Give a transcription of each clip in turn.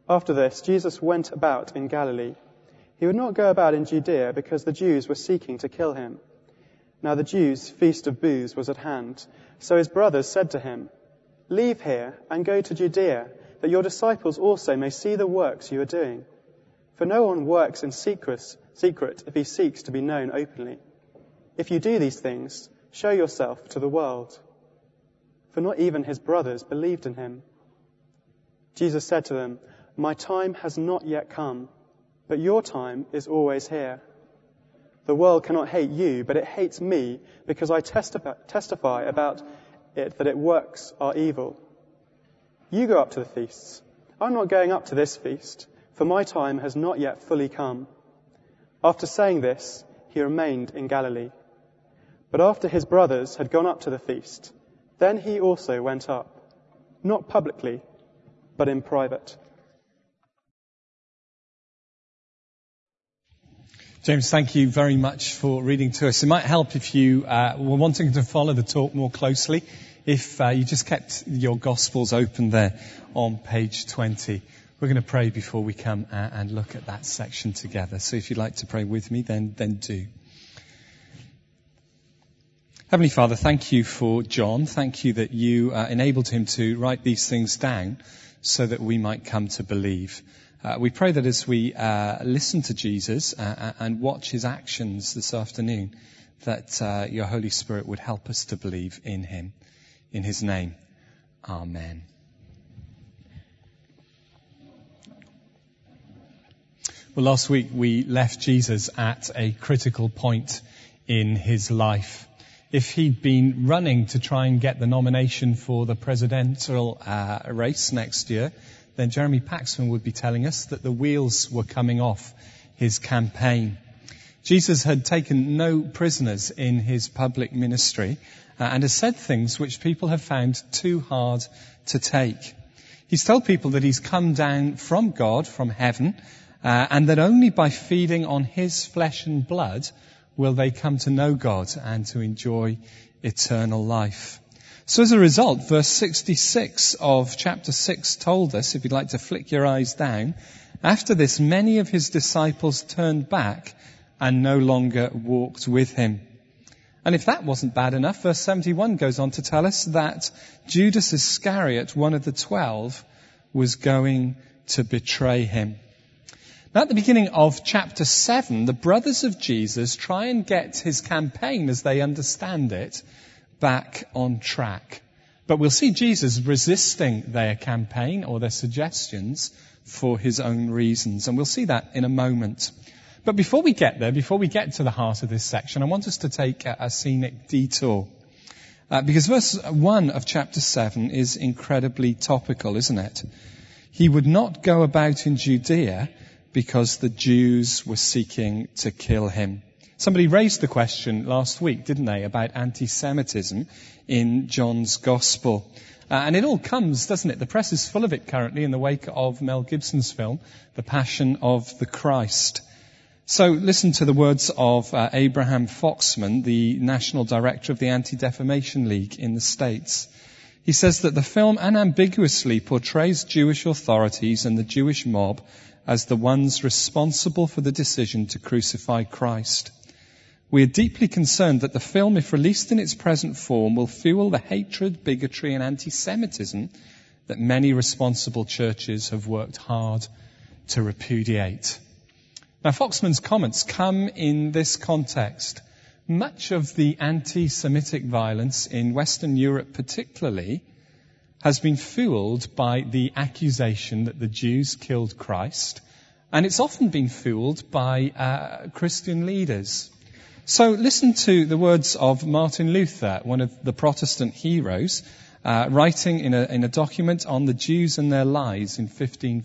After this, Jesus went about in Galilee. He would not go about in Judea because the Jews were seeking to kill him. Now the Jews' feast of booths was at hand. So his brothers said to him, "Leave here and go to Judea, that your disciples also may see the works you are doing. For no one works in secret if he seeks to be known openly. If you do these things, show yourself to the world." For not even his brothers believed in him. Jesus said to them, "My time has not yet come, but your time is always here. The world cannot hate you, but it hates me because I testify about it that its works are evil. You go up to the feasts. I'm not going up to this feast, for my time has not yet fully come." After saying this, he remained in Galilee. But after his brothers had gone up to the feast, then he also went up, not publicly, but in private. James, thank you very much for reading to us. It might help if you were wanting to follow the talk more closely, if you just kept your Gospels open there on page 20. We're going to pray before we come and look at that section together. So if you'd like to pray with me, then do. Heavenly Father, thank you for John. Thank you that you enabled him to write these things down so that we might come to believe. We pray that as we listen to Jesus and watch his actions this afternoon, that your Holy Spirit would help us to believe in him. In his name, amen. Well, last week we left Jesus at a critical point in his life. If he'd been running to try and get the nomination for the presidential race next year, then Jeremy Paxman would be telling us that the wheels were coming off his campaign. Jesus had taken no prisoners in his public ministry and has said things which people have found too hard to take. He's told people that he's come down from God, from heaven, and that only by feeding on his flesh and blood will they come to know God and to enjoy eternal life. So as a result, verse 66 of chapter 6 told us, if you'd like to flick your eyes down, after this many of his disciples turned back and no longer walked with him. And if that wasn't bad enough, verse 71 goes on to tell us that Judas Iscariot, one of the 12, was going to betray him. Now at the beginning of chapter 7, the brothers of Jesus try and get his campaign, as they understand it, back on track. But we'll see Jesus resisting their campaign or their suggestions for his own reasons. And we'll see that in a moment. But before we get there, before we get to the heart of this section, I want us to take a scenic detour. Because verse 1 of chapter 7 is incredibly topical, isn't it? He would not go about in Judea because the Jews were seeking to kill him. Somebody raised the question last week, didn't they, about anti-Semitism in John's Gospel. And it all comes, doesn't it? The press is full of it currently in the wake of Mel Gibson's film, The Passion of the Christ. So listen to the words of Abraham Foxman, the National Director of the Anti-Defamation League in the States. He says that the film unambiguously portrays Jewish authorities and the Jewish mob as the ones responsible for the decision to crucify Christ. We are deeply concerned that the film, if released in its present form, will fuel the hatred, bigotry and anti-Semitism that many responsible churches have worked hard to repudiate. Now, Foxman's comments come in this context. Much of the anti-Semitic violence in Western Europe particularly has been fueled by the accusation that the Jews killed Christ, and it's often been fueled by Christian leaders. So listen to the words of Martin Luther, one of the Protestant heroes, writing in a document on the Jews and their lies in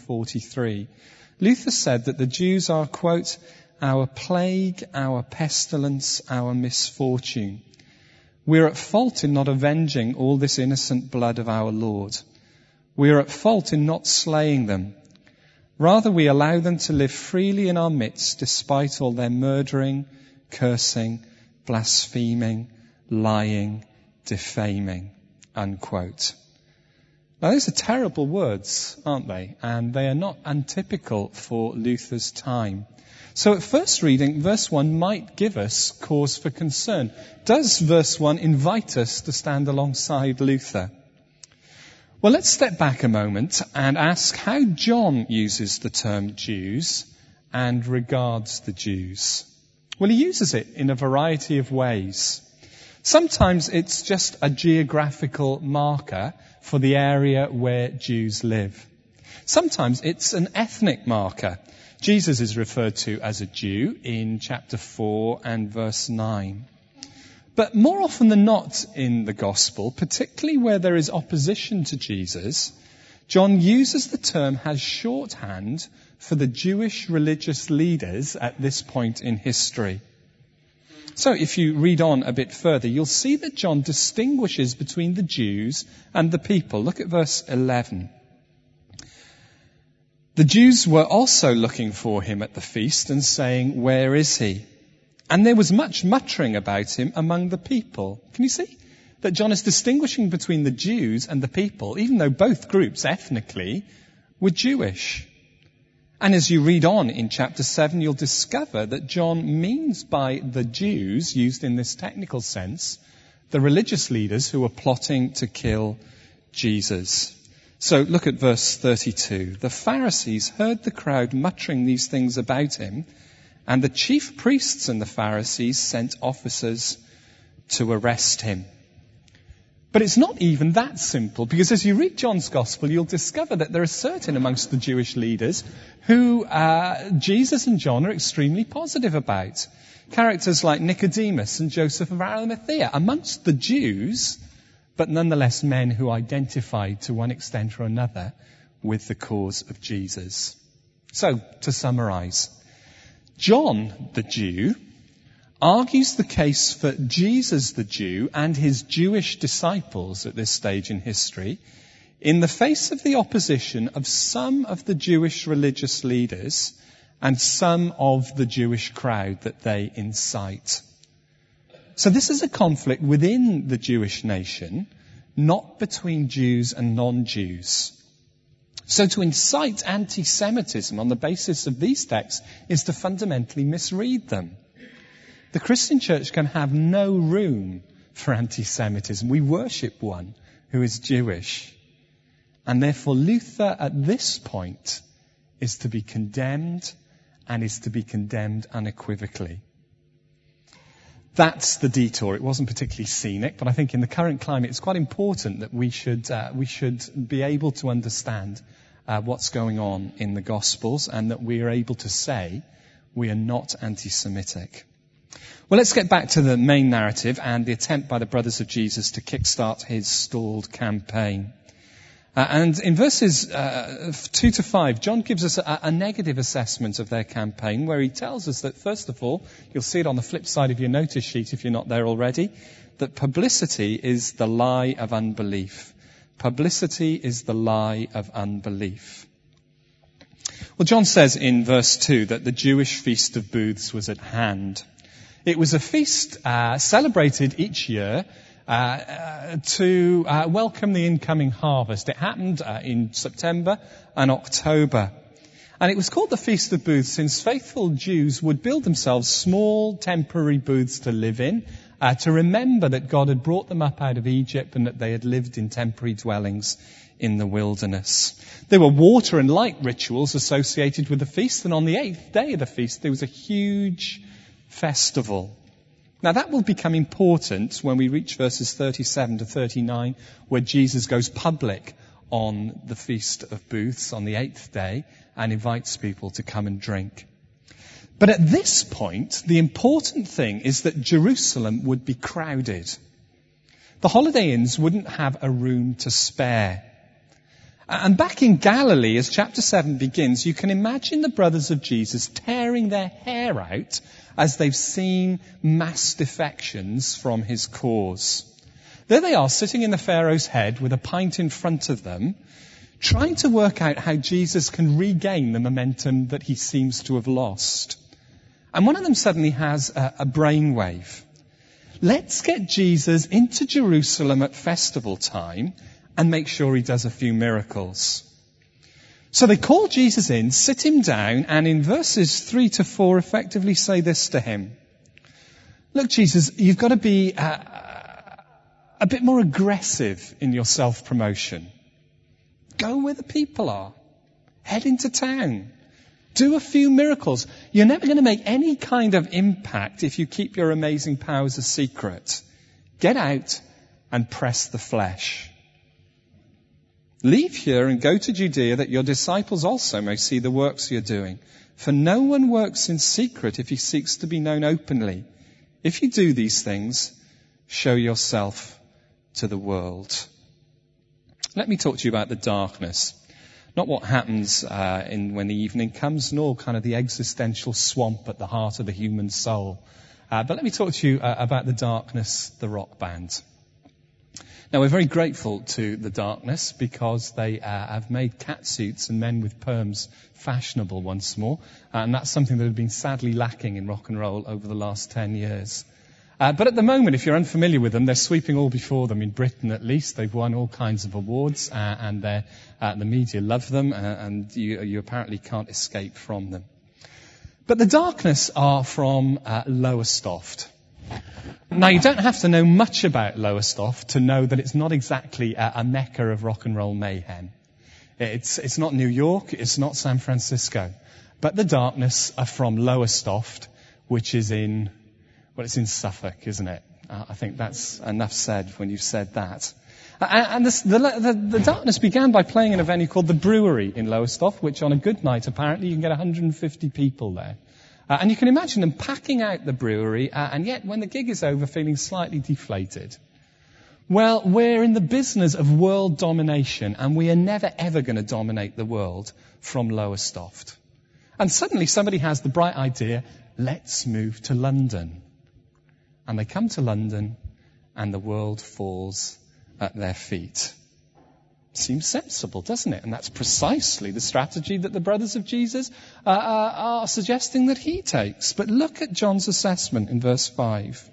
1543. Luther said that the Jews are, quote, our plague, our pestilence, our misfortune. We're at fault in not avenging all this innocent blood of our Lord. We're at fault in not slaying them. Rather, we allow them to live freely in our midst despite all their murdering, cursing, blaspheming, lying, defaming, unquote. Now, those are terrible words, aren't they? And they are not untypical for Luther's time. So at first reading, verse 1 might give us cause for concern. Does verse 1 invite us to stand alongside Luther? Well, let's step back a moment and ask how John uses the term Jews and regards the Jews. Well, he uses it in a variety of ways. Sometimes it's just a geographical marker for the area where Jews live. Sometimes it's an ethnic marker. Jesus is referred to as a Jew in chapter 4 and verse 9. But more often than not in the gospel, particularly where there is opposition to Jesus, John uses the term as shorthand for the Jewish religious leaders at this point in history. So if you read on a bit further, you'll see that John distinguishes between the Jews and the people. Look at verse 11. The Jews were also looking for him at the feast and saying, "Where is he?" And there was much muttering about him among the people. Can you see that John is distinguishing between the Jews and the people, even though both groups ethnically were Jewish? And as you read on in chapter 7, you'll discover that John means by the Jews, used in this technical sense, the religious leaders who were plotting to kill Jesus. So look at verse 32. The Pharisees heard the crowd muttering these things about him, and the chief priests and the Pharisees sent officers to arrest him. But it's not even that simple, because as you read John's Gospel, you'll discover that there are certain amongst the Jewish leaders who Jesus and John are extremely positive about. Characters like Nicodemus and Joseph of Arimathea, amongst the Jews, but nonetheless men who identified to one extent or another with the cause of Jesus. So, to summarize, John, the Jew, argues the case for Jesus, the Jew, and his Jewish disciples at this stage in history in the face of the opposition of some of the Jewish religious leaders and some of the Jewish crowd that they incite. So this is a conflict within the Jewish nation, not between Jews and non-Jews. So to incite anti-Semitism on the basis of these texts is to fundamentally misread them. The Christian church can have no room for anti-Semitism. We worship one who is Jewish. And therefore Luther at this point is to be condemned, and is to be condemned unequivocally. That's the detour. It wasn't particularly scenic, but I think in the current climate it's quite important that we should be able to understand what's going on in the Gospels, and that we are able to say we are not anti-Semitic. Well, let's get back to the main narrative and the attempt by the Brothers of Jesus to kickstart his stalled campaign. And in verses 2 to 5, John gives us a negative assessment of their campaign, where he tells us that, first of all, you'll see it on the flip side of your notice sheet if you're not there already, that publicity is the lie of unbelief. Publicity is the lie of unbelief. Well, John says in verse 2 that the Jewish Feast of Booths was at hand. It was a feast celebrated each year to welcome the incoming harvest. It happened in September and October. And it was called the Feast of Booths since faithful Jews would build themselves small temporary booths to live in, to remember that God had brought them up out of Egypt and that they had lived in temporary dwellings in the wilderness. There were water and light rituals associated with the feast, and on the 8th day of the feast there was a huge festival. Now that will become important when we reach verses 37 to 39, where Jesus goes public on the Feast of Booths on the 8th day and invites people to come and drink. But at this point, the important thing is that Jerusalem would be crowded. The holiday inns wouldn't have a room to spare. And back in Galilee, as chapter 7 begins, you can imagine the brothers of Jesus tearing their hair out as they've seen mass defections from his cause. There they are, sitting in the Pharaoh's head with a pint in front of them, trying to work out how Jesus can regain the momentum that he seems to have lost. And one of them suddenly has a brainwave. Let's get Jesus into Jerusalem at festival time and make sure he does a few miracles. So they call Jesus in, sit him down, and in verses 3 to 4 effectively say this to him. Look, Jesus, you've got to be a bit more aggressive in your self-promotion. Go where the people are. Head into town. Do a few miracles. You're never going to make any kind of impact if you keep your amazing powers a secret. Get out and press the flesh. Leave here and go to Judea that your disciples also may see the works you're doing. For no one works in secret if he seeks to be known openly. If you do these things, show yourself to the world. Let me talk to you about the darkness. Not what happens when the evening comes, nor kind of the existential swamp at the heart of the human soul. But let me talk to you about the Darkness, the rock band. Now, we're very grateful to the Darkness because they have made catsuits and men with perms fashionable once more. And that's something that had been sadly lacking in rock and roll over the last 10 years. But at the moment, if you're unfamiliar with them, they're sweeping all before them in Britain at least. They've won all kinds of awards and the media love them and you apparently can't escape from them. But the Darkness are from Lowestoft. Now, you don't have to know much about Lowestoft to know that it's not exactly a mecca of rock and roll mayhem. It's not New York, it's not San Francisco. But the Darkness are from Lowestoft, which is in Suffolk, isn't it? I think that's enough said when you've said that. And the Darkness began by playing in a venue called the Brewery in Lowestoft, which on a good night, apparently, you can get 150 people there. And you can imagine them packing out the brewery, and yet when the gig is over, feeling slightly deflated. Well, we're in the business of world domination, and we are never ever going to dominate the world from Lowestoft. And suddenly somebody has the bright idea, let's move to London. And they come to London, and the world falls at their feet. Seems sensible, doesn't it? And that's precisely the strategy that the brothers of Jesus are suggesting that he takes. But look at John's assessment in verse 5.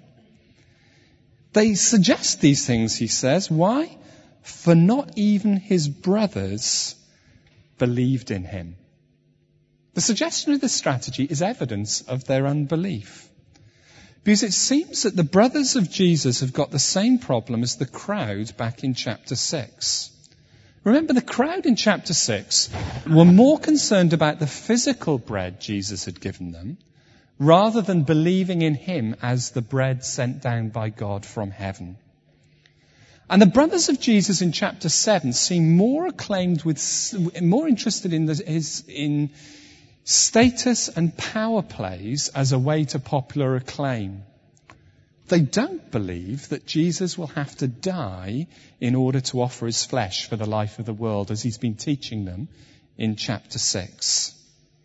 They suggest these things, he says. Why? For not even his brothers believed in him. The suggestion of this strategy is evidence of their unbelief. Because it seems that the brothers of Jesus have got the same problem as the crowd back in chapter 6. Remember, the crowd in chapter 6 were more concerned about the physical bread Jesus had given them, rather than believing in him as the bread sent down by God from heaven. And the brothers of Jesus in chapter 7 seem more interested in status and power plays as a way to popular acclaim. They don't believe that Jesus will have to die in order to offer his flesh for the life of the world, as he's been teaching them in chapter 6.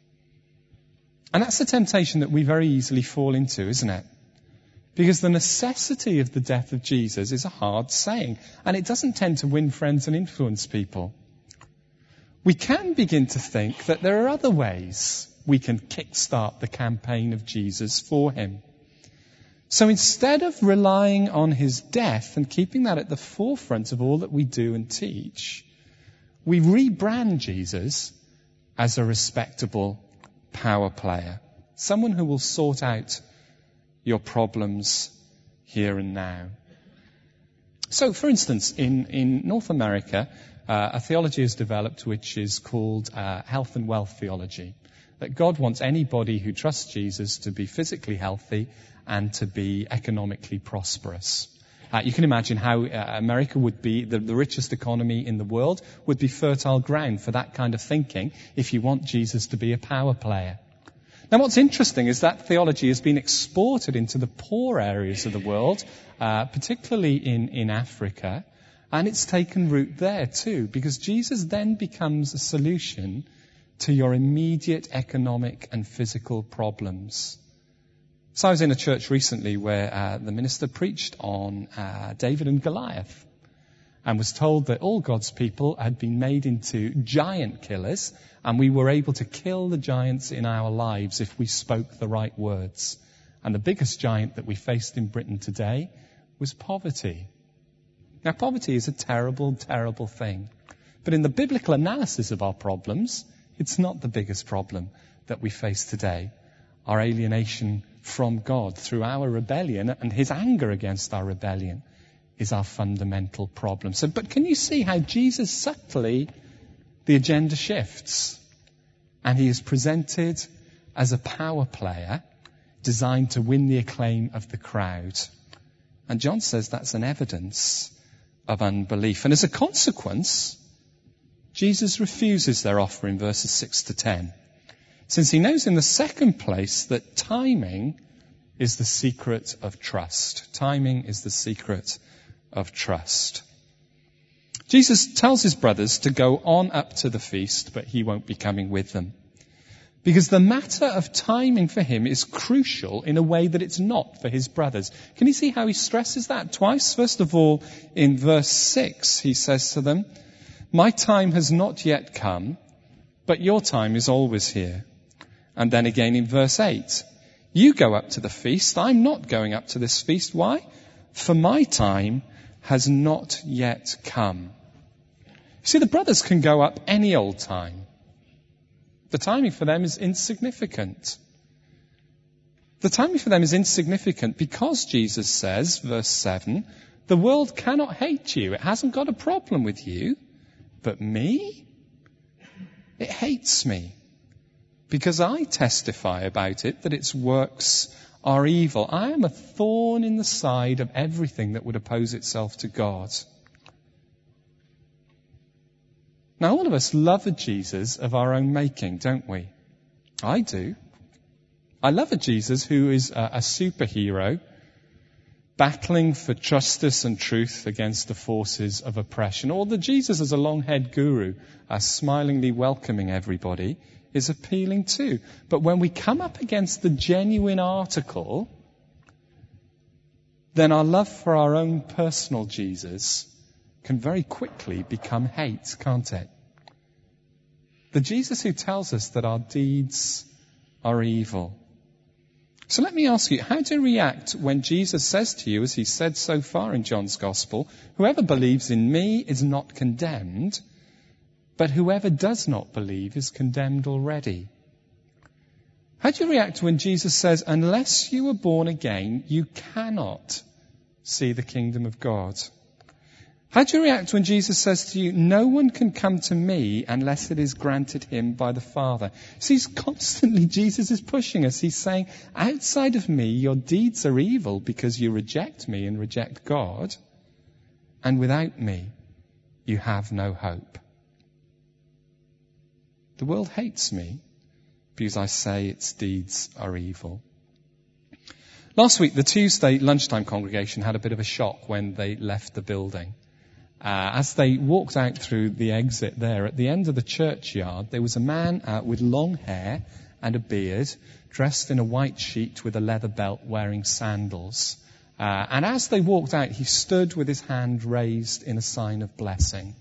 And that's the temptation that we very easily fall into, isn't it? Because the necessity of the death of Jesus is a hard saying, and it doesn't tend to win friends and influence people. We can begin to think that there are other ways we can kickstart the campaign of Jesus for him. So instead of relying on his death and keeping that at the forefront of all that we do and teach, we rebrand Jesus as a respectable power player, someone who will sort out your problems here and now. So, for instance, in North America, a theology is developed which is called health and wealth theology. That God wants anybody who trusts Jesus to be physically healthy and to be economically prosperous. You can imagine how America would be, the richest economy in the world, would be fertile ground for that kind of thinking if you want Jesus to be a power player. Now, what's interesting is that theology has been exported into the poor areas of the world, particularly in Africa, and it's taken root there too, because Jesus then becomes a solution to your immediate economic and physical problems. So I was in a church recently where the minister preached on David and Goliath and was told that all God's people had been made into giant killers, and we were able to kill the giants in our lives if we spoke the right words. And the biggest giant that we faced in Britain today was poverty. Now, poverty is a terrible, terrible thing. But in the biblical analysis of our problems, it's not the biggest problem that we face today. Our alienation from God through our rebellion and his anger against our rebellion is our fundamental problem. But can you see how Jesus subtly, the agenda shifts? And he is presented as a power player designed to win the acclaim of the crowd. And John says that's an evidence of unbelief. And as a consequence, Jesus refuses their offer in verses 6 to 10. Since he knows in the second place that timing is the secret of trust. Timing is the secret of trust. Jesus tells his brothers to go on up to the feast, but he won't be coming with them. Because the matter of timing for him is crucial in a way that it's not for his brothers. Can you see how he stresses that twice? First of all, in verse 6, he says to them, "My time has not yet come, but your time is always here." And then again in verse 8, "You go up to the feast, I'm not going up to this feast." Why? "For my time has not yet come." See, the brothers can go up any old time. The timing for them is insignificant. The timing for them is insignificant because Jesus says, verse 7, "The world cannot hate you. It hasn't got a problem with you. But me? It hates me. Because I testify about it that its works are evil. I am a thorn in the side of everything that would oppose itself to God." Now, all of us love a Jesus of our own making, don't we? I do. I love a Jesus who is a superhero, battling for justice and truth against the forces of oppression. Or the Jesus as a long-haired guru, smilingly welcoming everybody, is appealing too. But when we come up against the genuine article, then our love for our own personal Jesus can very quickly become hate, can't it? The Jesus who tells us that our deeds are evil. So let me ask you, how do you react when Jesus says to you, as he said so far in John's Gospel, "Whoever believes in me is not condemned, but whoever does not believe is condemned already"? How do you react when Jesus says, "Unless you are born again, you cannot see the kingdom of God"? How do you react when Jesus says to you, "No one can come to me unless it is granted him by the Father"? See, Jesus is pushing us. He's saying, outside of me, your deeds are evil because you reject me and reject God. And without me, you have no hope. The world hates me because I say its deeds are evil. Last week, the Tuesday lunchtime congregation had a bit of a shock when they left the building. As they walked out through the exit there, at the end of the churchyard, there was a man with long hair and a beard, dressed in a white sheet with a leather belt, wearing sandals. And as they walked out, he stood with his hand raised in a sign of blessing.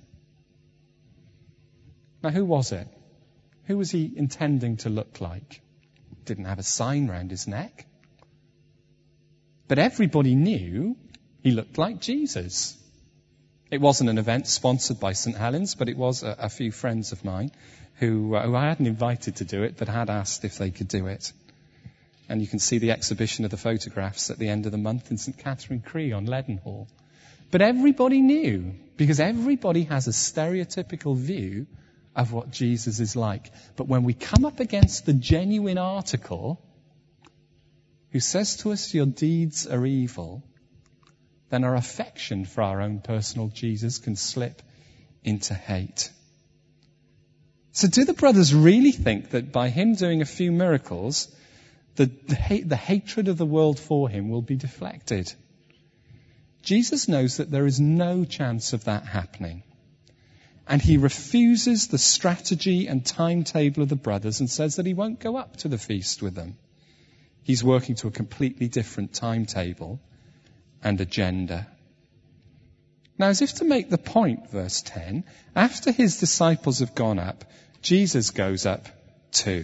Now, who was it? Who was he intending to look like? Didn't have a sign round his neck. But everybody knew he looked like Jesus. It wasn't an event sponsored by St. Helens, but it was a few friends of mine who I hadn't invited to do it, but had asked if they could do it. And you can see the exhibition of the photographs at the end of the month in St. Catherine Cree on Leadenhall. But everybody knew, because everybody has a stereotypical view of what Jesus is like. But when we come up against the genuine article who says to us, "Your deeds are evil," then our affection for our own personal Jesus can slip into hate. So do the brothers really think that by him doing a few miracles, the hatred of the world for him will be deflected? Jesus knows that there is no chance of that happening. And he refuses the strategy and timetable of the brothers and says that he won't go up to the feast with them. He's working to a completely different timetable and agenda. Now, as if to make the point, verse 10, after his disciples have gone up, Jesus goes up too.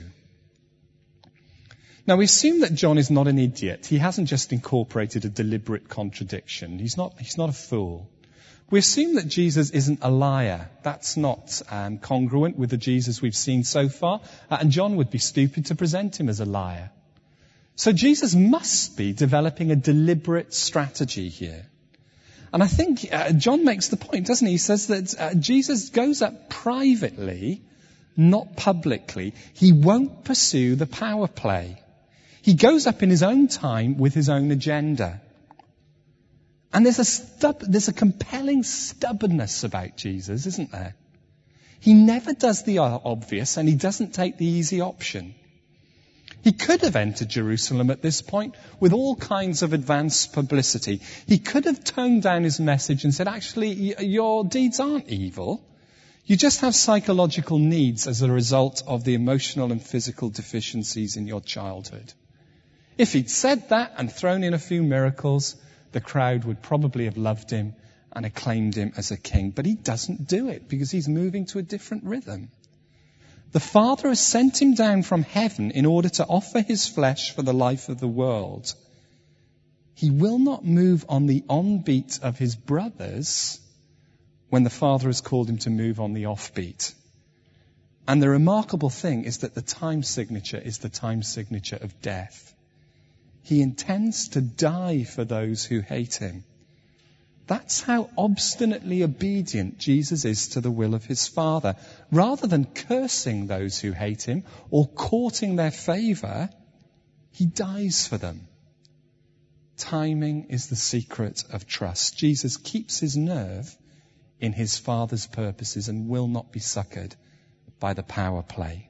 Now, we assume that John is not an idiot. He hasn't just incorporated a deliberate contradiction. He's not a fool. We assume that Jesus isn't a liar. That's not congruent with the Jesus we've seen so far. And John would be stupid to present him as a liar. So Jesus must be developing a deliberate strategy here. And I think John makes the point, doesn't he? He says that Jesus goes up privately, not publicly. He won't pursue the power play. He goes up in his own time with his own agenda. And there's a compelling stubbornness about Jesus, isn't there? He never does the obvious, and he doesn't take the easy option. He could have entered Jerusalem at this point with all kinds of advanced publicity. He could have toned down his message and said, actually, your deeds aren't evil. You just have psychological needs as a result of the emotional and physical deficiencies in your childhood. If he'd said that and thrown in a few miracles, the crowd would probably have loved him and acclaimed him as a king. But he doesn't do it because he's moving to a different rhythm. The Father has sent him down from heaven in order to offer his flesh for the life of the world. He will not move on the on-beat of his brothers when the Father has called him to move on the offbeat. And the remarkable thing is that the time signature is the time signature of death. He intends to die for those who hate him. That's how obstinately obedient Jesus is to the will of his Father. Rather than cursing those who hate him or courting their favor, he dies for them. Timing is the secret of trust. Jesus keeps his nerve in his Father's purposes and will not be succored by the power play.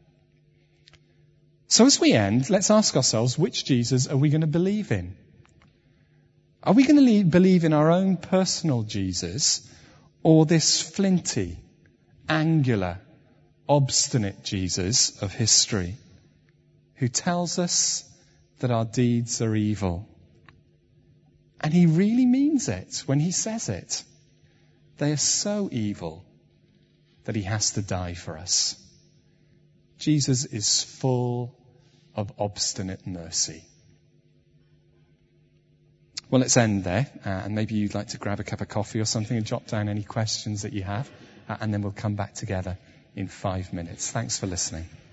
So as we end, let's ask ourselves, which Jesus are we going to believe in? Are we going to believe in our own personal Jesus or this flinty, angular, obstinate Jesus of history who tells us that our deeds are evil? And he really means it when he says it. They are so evil that he has to die for us. Jesus is full of obstinate mercy. Well, let's end there, and maybe you'd like to grab a cup of coffee or something and jot down any questions that you have, and then we'll come back together in 5 minutes. Thanks for listening.